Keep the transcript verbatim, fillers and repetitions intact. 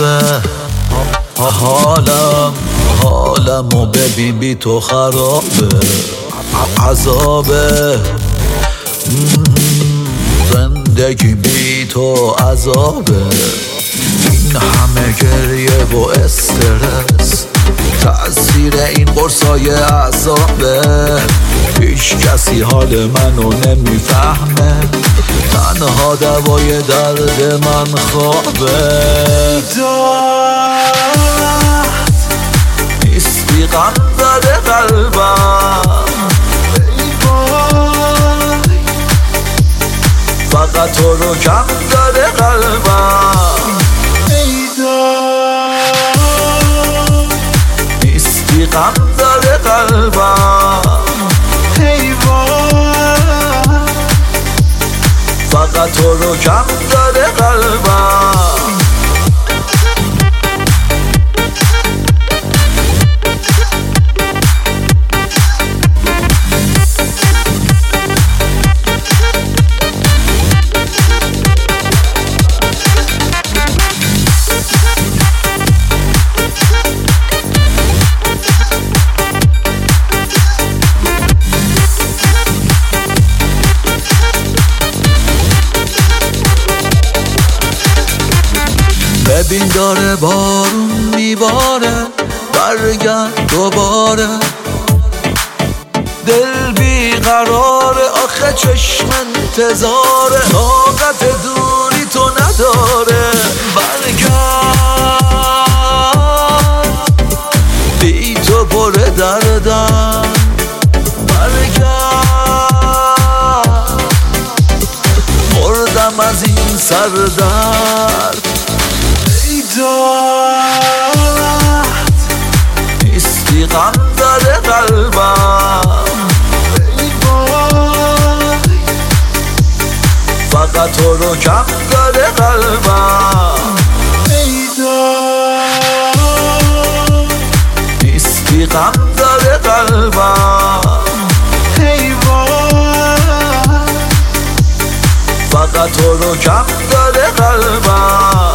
خرابه، حالم حالمو ببین بی تو خرابه، عذابه زندگی بی تو عذابه. این همه گریه و استرس تأثیر این قرصای عذابه. هیچ کسی حال منو نمیفهمه، تنها دوای درد من خوابه. داد نیستی غم زده قلبم، فقط تو رو کم داره قلبم. ای داد نیستی غم داره قلبم، ای وای فقط تو رو کم داره قلبم. ببین داره بارون میباره، برگرد دوباره. دل بیقراره آخه چشم انتظاره، طاقت دوری تو نداره. برگرد بی تو پر دردم، برگرد مردم از این سردرد. داد نیستی غم داره قلبم، ای وای فقط تو رو کم داره قلبم. ای داد نیستی غم داره قلبم، ای وای فقط تو رو کم داره قلبم.